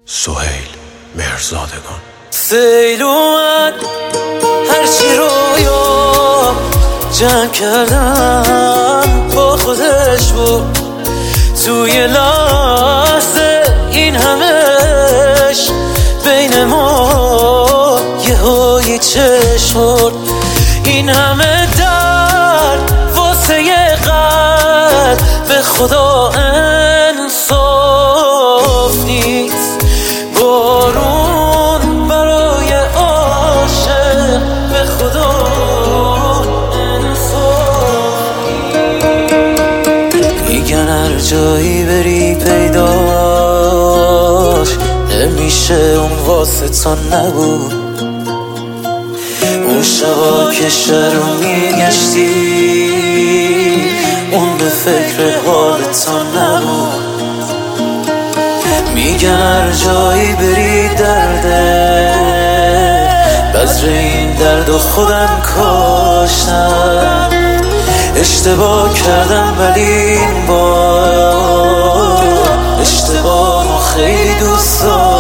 سهیل مهرزادگان. سیل اومد هرچی رویا جمع کردم با خودش بود، توی لحظه این همش بین ما یه چشم برد. این همه درد واسه یه قلب به خدا انصاف نیست. بارون برای عاشق به خدا انصاف نیست. میگن هر جایی بری پیداش نمیشه، اون واسه تو نبود. اون شبا که شهر رو میگشتی اون به فکر حال تو نبود. میگن هر جایی بری درده، بذر این درد و خودم کاشتم. اشتباه کردم ولی این بار اشتباه خیلی دوست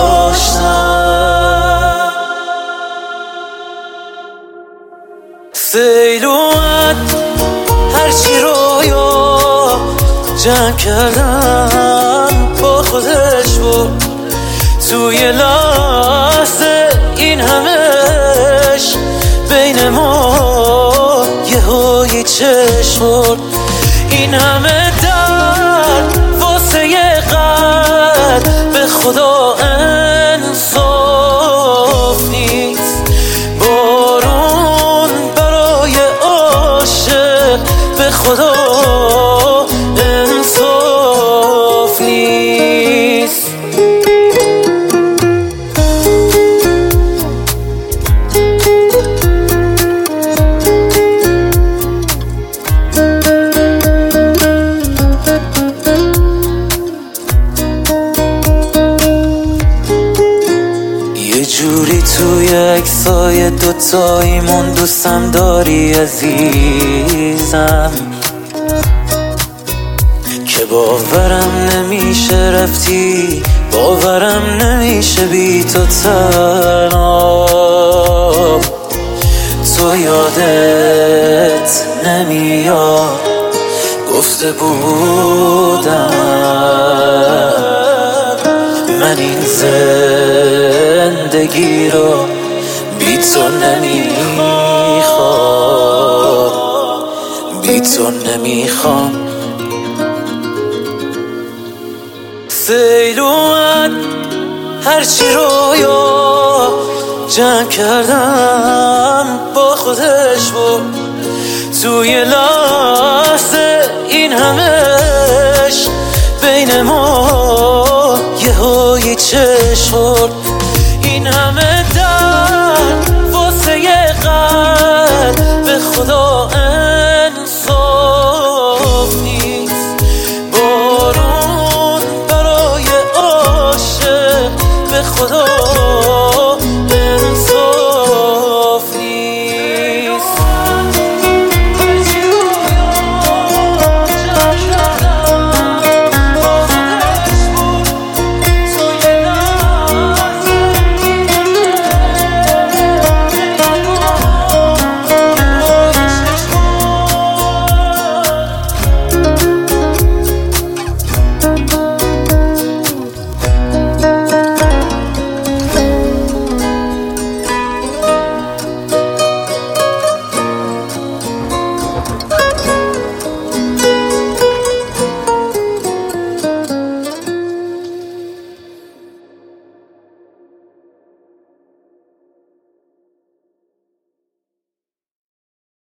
داشتم. سیل اومد هرچی رویا جمع کردم با خودش بود، توی لحظه این همش بین ما یه چشم برد. این همه درد واسه یه قلب به خدا انصاف نیست. بارون برای عاشق به خدا انصاف نیست. یه جوری توی عکسای دوتاییمون دوستم داری عزیزم، که باورم نمیشه رفتی، باورم نمیشه بی تو تنها. تو یادت نمیاد گفته بودم من این زندگی رو بی تو نمیخوام، بی تو نمیخوام. سیل اومد هرچی رویا جمع کردم با خودش بود، توی لحظه این همش بین ما یه چشم برد. این همه درد واسه یه قلب به خدا انصاف نیست. بارون برای عاشق به خدا